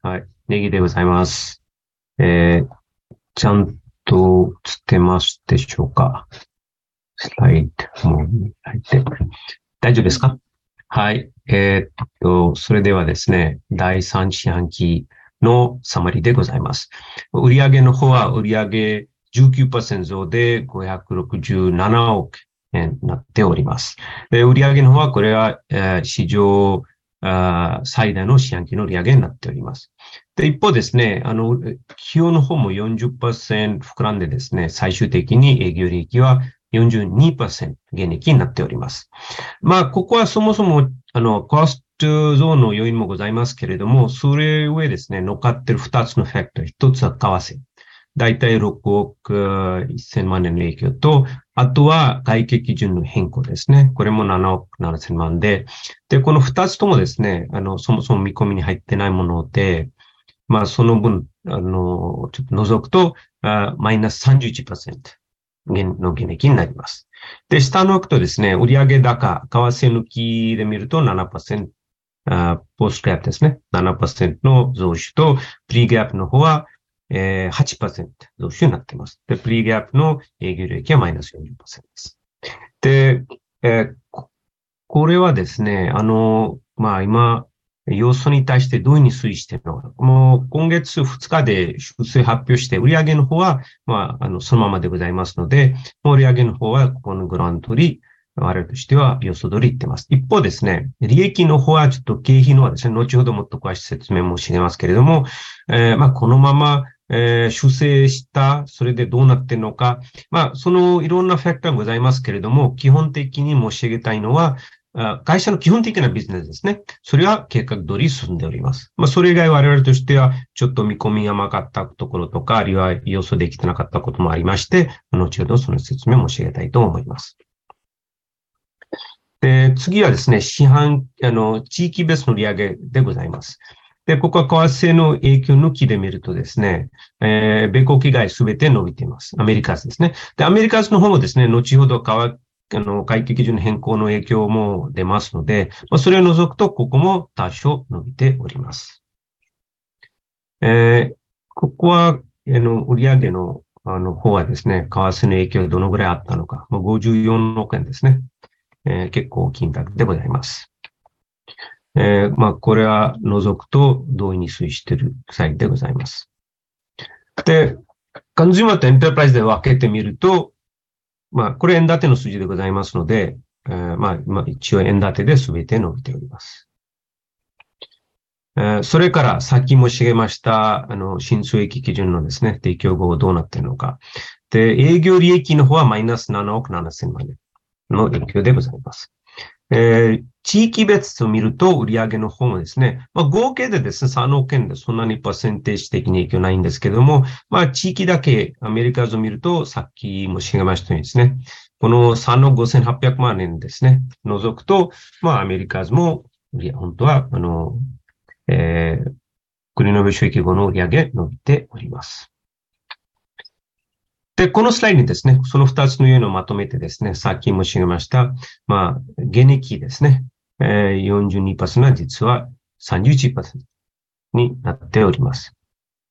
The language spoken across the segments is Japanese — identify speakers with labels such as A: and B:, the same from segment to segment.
A: はい。ネギでございます。えー、ちゃんと映ってますでしょうか？スライドも入って。大丈夫ですか？はい。それではですね、第3四半期のサマリーでございます。売上の方は売上19%増で567億円になっております。で、売上の方はこれは、史上最大の四半期の売上になっております。で、一方ですね、費用の方も40%膨らんでですね、最終的に営業利益は42%減益になっております。まあ、ここはそもそも、コストゾーンの要因もございますけれども、それ上ですね、乗っかっている2つのファクター。1つは為替。だいたい6億1000万円の影響と、あとは外形基準の変更ですね。これも7億7000万で、で、この2つともですね、そもそも見込みに入ってないもので、まあ、その分、ちょっと除くと、マイナス31%の減益になります。で、下のくとですね、売上高、為替抜きで見ると7%、ポストギャップですね。7% の増収と、プリギャップの方は、8% 増収になっています。で、プリギャップの営業利益はマイナス40%です。で、これはですね、まあ今、要素に対してどういうふうに推移しているのか。もう今月2日で修正発表して、売上の方は、まあ、そのままでございますので、売上の方はここのグラン通り、我々としては予想通り言ってます。一方ですね、利益の方はちょっと経費のはですね、後ほどもっと詳しい説明申し上げますけれども、まあ、このまま、修正した、それでどうなっているのか、まあ、そのいろんなファクターがございますけれども、基本的に申し上げたいのは、会社の基本的なビジネスですね。それは計画通り進んでおります。まあ、それ以外我々としては、ちょっと見込みが甘かったところとか、あるいは予想できてなかったこともありまして、後ほどその説明を申し上げたいと思います。で、次はですね、地域別の利上げでございます。で、ここは為替の影響抜きで見るとですね、米国以外すべて伸びています。アメリカですね。で、アメリカの方もですね、後ほど会計基準の変更の影響も出ますので、それを除くと、ここも多少伸びております。ここは、売上の、方はですね、為替の影響がどのぐらいあったのか、54億円ですね。結構大きいんだでございます。まあ、これは除くと同意に推移している際でございます。で、コンシューマーとエンタープライズで分けてみると、まあ、これ円建ての数字でございますので、まあ、一応円建てで全て伸びております。それからさっき申し上げました、新収益基準のですね、提供後どうなっているのか。で、営業利益の方はマイナス7億7千万円の影響でございます。地域別を見ると、売上の方もですね、まあ、合計でですね、3億円でそんなにパーセンテージ的に影響ないんですけども、まあ、地域だけ、アメリカを見ると、さっき申し上げましたようにですね、この3億5800万円ですね、除くと、まあ、アメリカも、本当は、国の収益後の売上伸びております。で、このスライドにですね、その2つの要因をまとめてですね、さっき申し上げました、まあ、減益ですね、42% は実は 31% になっております。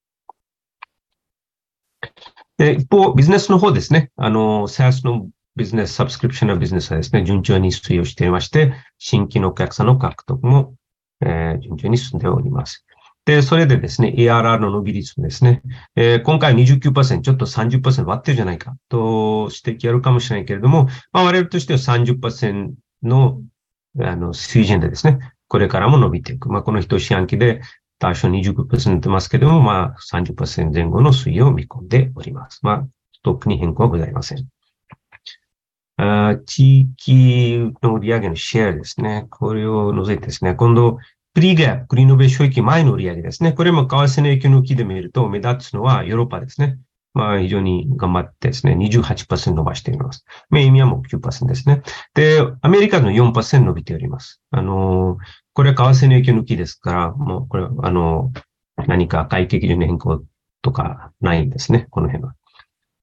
A: で、一方、ビジネスの方ですね、SaaS のビジネス、サブスクリプションのビジネスはですね、順調に推移をしていまして、新規のお客さんの獲得も、順調に進んでおります。で、それでですね、ARR の伸び率ですね、今回は 29%、ちょっと 30% 割ってるじゃないかと指摘あるかもしれないけれども、まあ、我々としては 30% の、水準でですね、これからも伸びていく。まあ、この一四半期で多少 29% 出ますけれども、まあ、30% 前後の推移を見込んでおります。まあ、特に変更はございません。地域の売上のシェアですね。これを除いてですね、今度、プリギャップ、国の米収益前の売上ですね。これも為替の影響抜きで見ると目立つのはヨーロッパですね。まあ非常に頑張ってですね、28% 伸ばしています。まあ意味はもう 9% ですね。で、アメリカの 4% 伸びております。これは為替の影響抜きですから、もうこれ何か会計基準の変更とかないんですね、この辺は。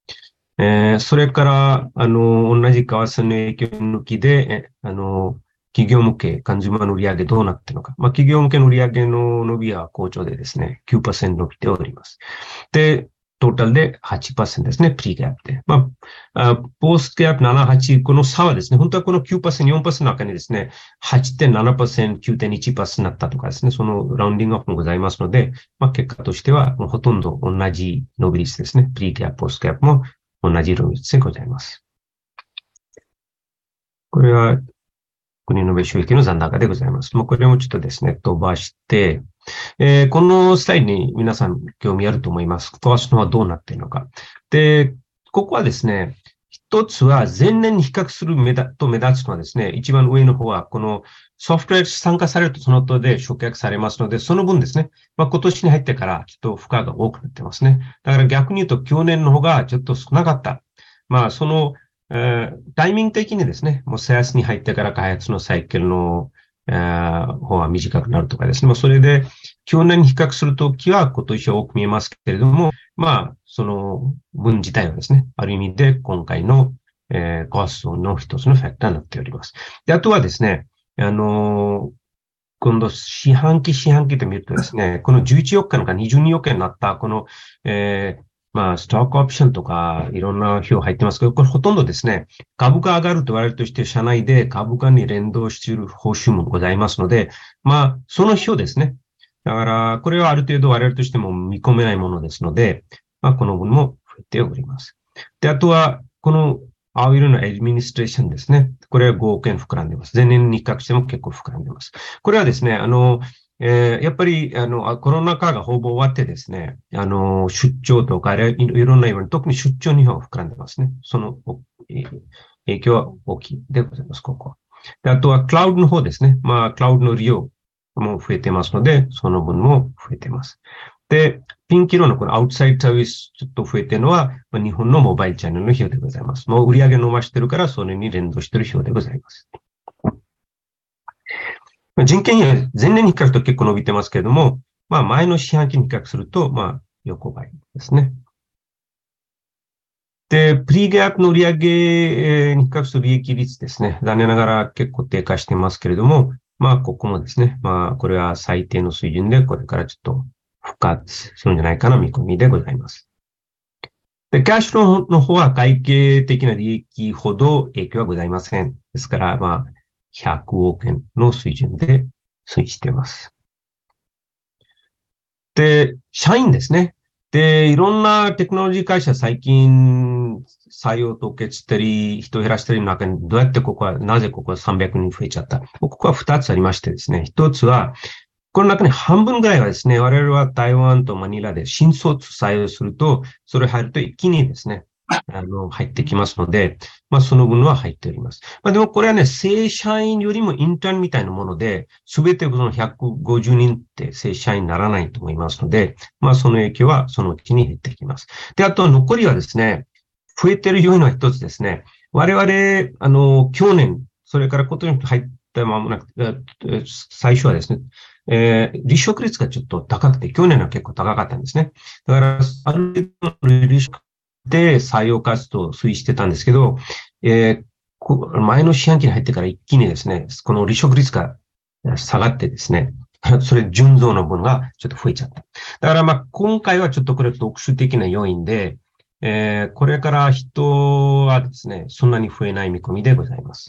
A: それから、同じ為替の影響抜きで、 企業向け、コンジューマーの売上どうなっているのか。企業向けの売上の伸びは好調でですね、9% 伸びております。で、トータルで 8% ですね、プリギャップで。ポストギャップ7、8、この差はですね、本当はこの 9%、4% の中にですね、8.7%、9.1% になったとかですね、そのラウンディングアップもございますので、結果としてはほとんど同じ伸び率ですね。プリギャップ、ポストギャップも同じ伸び率でございます。これは国の米収益の残高でございます。これもちょっとですね、飛ばして、このスタイルに皆さん興味あると思います。コアスのはどうなっているのか。で、ここはですね、一つは前年に比較する目立つのはですね、一番上の方はこのソフトウェアに参加されるとその後で償却されますので、その分ですね、今年に入ってからちょっと負荷が多くなってますね。だから逆に言うと去年の方がちょっと少なかった。そのタイミング的にですね、もうセアスに入ってから開発のサイクルの方は短くなるとかですね。それで、去年に比較するときは今年は多く見えますけれども、その分自体はですね、ある意味で今回の、コストの一つのファクターになっております。で、あとはですね、今度四半期で見るとですね、この11億円から22億円になった、この、ストックオプションとかいろんな表入ってますけど、これほとんどですね、株価上がると言われるとして、社内で株価に連動している報酬もございますので、その表ですね。だから、これはある程度我々としても見込めないものですので、この分も増えております。で、あとは、この青色のアドミニストレーションですね。これは5億円膨らんでいます。前年に比較しても結構膨らんでいます。これはですね、やっぱり、コロナ禍がほぼ終わってですね、出張とか、いろんなイベント、特に出張日本が膨らんでますね。その影響は大きいでございます、ここは。で、あとは、クラウドの方ですね。クラウドの利用も増えてますので、その分も増えてます。で、ピンク色のこのアウトサイドサービスちょっと増えているのは、日本のモバイルチャンネルの表でございます。もう売上伸ばしてるから、それに連動している表でございます。人件費は前年に比較と結構伸びてますけれども、前の四半期に比較すると、横ばいですね。で、プリギャップの売上に比較する利益率ですね。残念ながら結構低下してますけれども、ここもですね、これは最低の水準で、これからちょっと復活するんじゃないかな見込みでございます。で、キャッシュフローの方は会計的な利益ほど影響はございません。ですから、100億円の水準で推移しています。で、社員ですね。で、いろんなテクノロジー会社最近採用凍結したり、人を減らしたりの中にどうやってなぜここは300人増えちゃった。ここは2つありましてですね。1つは、この中に半分ぐらいはですね、我々は台湾とマニラで新卒採用すると、それ入ると一気にですね、入ってきますので、その分は入っております。でもこれはね、正社員よりもインターンみたいなもので、すべてその150人って正社員にならないと思いますので、その影響はそのうちに減ってきます。で、あと残りはですね、増えてる要因の一つですね。我々、去年、それから今年に入ったまもなく、最初はですね、離職率がちょっと高くて、去年は結構高かったんですね。だから、ある程度の離職で採用活動を推移してたんですけど、前の四半期に入ってから一気にですね、この離職率が下がってですね、それ純増の分がちょっと増えちゃった。だから今回はちょっとこれ特殊的な要因で、これから人はですね、そんなに増えない見込みでございます。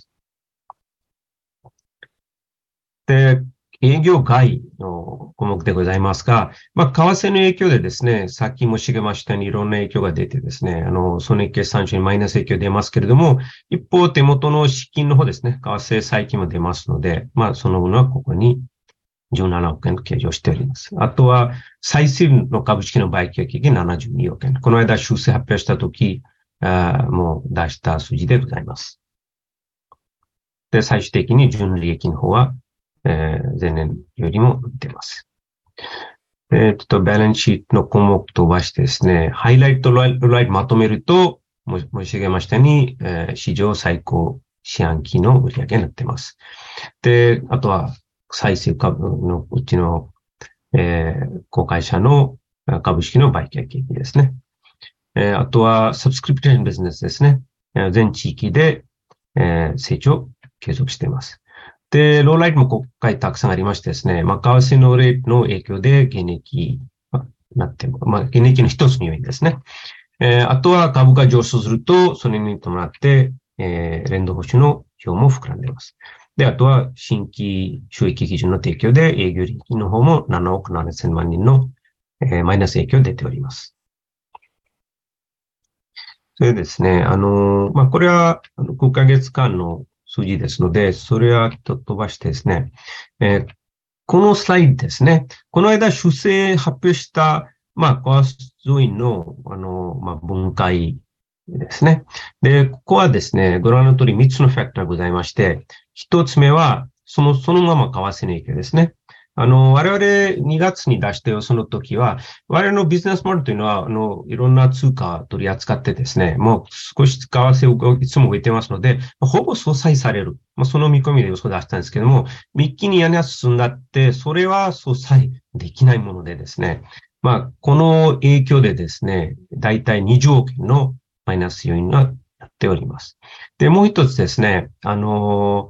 A: で、営業外の項目でございますが、為替の影響でですね、さっき申し上げましたようにいろんな影響が出てですね、損益計算書にマイナス影響出ますけれども、一方手元の資金の方ですね、為替債金も出ますので、その分はここに17億円計上しております。あとは、再生の株式の売却益72億円。この間修正発表したとき、もう出した数字でございます。で、最終的に純利益の方は、前年よりも出ます。バランスシートの項目飛ばしてですね、ハイライトまとめると、申し上げましたように、史上最高四半期の売上になっています。で、あとは、再生株のうちの、公開者の株式の売却益ですね。あとは、サブスクリプションビジネスですね。全地域で、成長継続しています。 で、ローライトも今回たくさんありましてですね、為替のレートの影響で減益なって、減益の一つの要因ですね。あとは株価上昇すると、それに伴って、連動報酬の費用も膨らんでいます。で、あとは新規収益基準の提供で営業利益の方も7億7千万人の、マイナス影響出ております。それですね、これは5ヶ月間の数字ですので、それは飛ばしてですね、このスライドですね、この間修正発表した、コア要因の、分解ですね。で、ここはですね、ご覧の通り3つのファクターがございまして、1つ目は、そのまま為替の影響ですね。我々2月に出したよ、その時は、我々のビジネスモデルというのは、いろんな通貨を取り扱ってですね、もう少し為替をいつも置いてますので、ほぼ相殺される。その見込みで予想出したんですけども、一気に円安進んだって、それは相殺できないものでですね、この影響でですね、だいたい20億円のマイナス要因がなっております。で、もう一つですね、我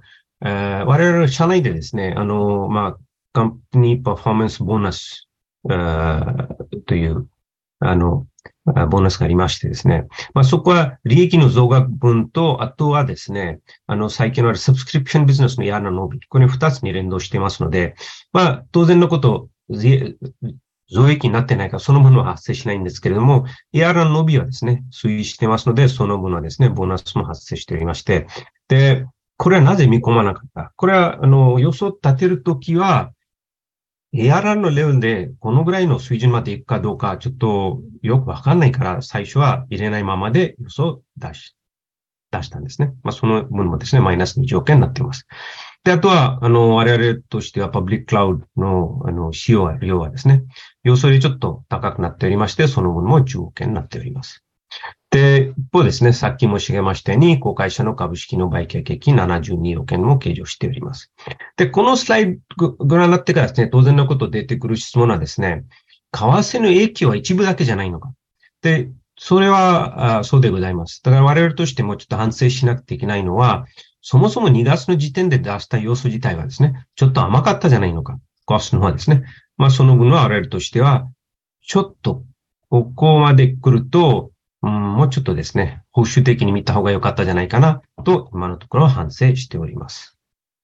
A: 々社内でですね、カンパニーパフォーマンスボーナス、という、ボーナスがありましてですね。そこは利益の増額分と、あとはですね、最近のあるサブスクリプションビジネスのやな伸び、これ二つに連動していますので、当然のこと、増益になってないから、そのものは発生しないんですけれども、ARR の伸びはですね、推移してますので、その分はですね、ボーナスも発生しておりまして、で、これはなぜ見込まなかった？これは、予想を立てるときは、ARR のレベルでこのぐらいの水準までいくかどうか、ちょっとよくわかんないから、最初は入れないままで予想を出したんですね。その分もですね、マイナスの条件になっています。で、あとは、我々としてはパブリッククラウドの使用量はですね、予想よりちょっと高くなっておりまして、その分も10億円になっております。で、一方ですね、さっき申し上げましたように、公開者の株式の売却益72億円も計上しております。で、このスライドご覧になってからですね、当然のこと出てくる質問はですね、為替の影響は一部だけじゃないのか。で、それは、そうでございます。だから我々としてもちょっと反省しなくていけないのは、そもそも2月の時点で出した要素自体はですね、ちょっと甘かったじゃないのか。コストの方はですね。その分は我々としては、ちょっと、ここまで来ると、もうちょっとですね、報酬的に見た方が良かったじゃないかな、と、今のところ反省しております。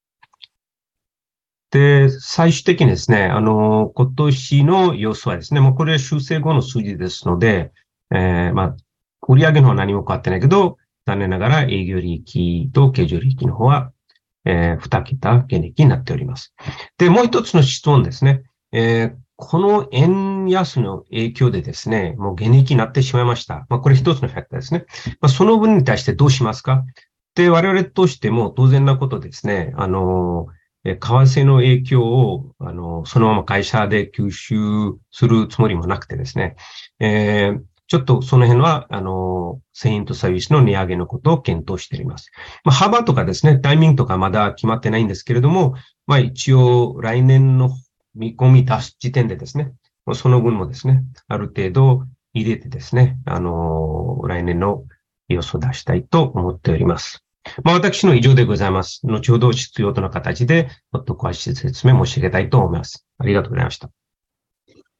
A: で、最終的にですね、今年の予想はですね、もうこれは修正後の数字ですので、売上の方は何も変わってないけど、残念ながら営業利益と経常利益の方は、2桁減益になっております。で、もう一つの質問ですね。この円安の影響でですね、もう減益になってしまいました。これ一つのファクターですね。その分に対してどうしますか？で、我々としても当然なことですね、為替の影響を、そのまま会社で吸収するつもりもなくてですね、ちょっとその辺は、製品とサービスの値上げのことを検討しております。幅とかですね、タイミングとかまだ決まってないんですけれども、一応来年の見込み出す時点でですね、その分もですね、ある程度入れてですね、来年の予想を出したいと思っております。私の以上でございます。後ほど必要との形で、もっと詳しい説明申し上げたいと思います。ありがとうございました。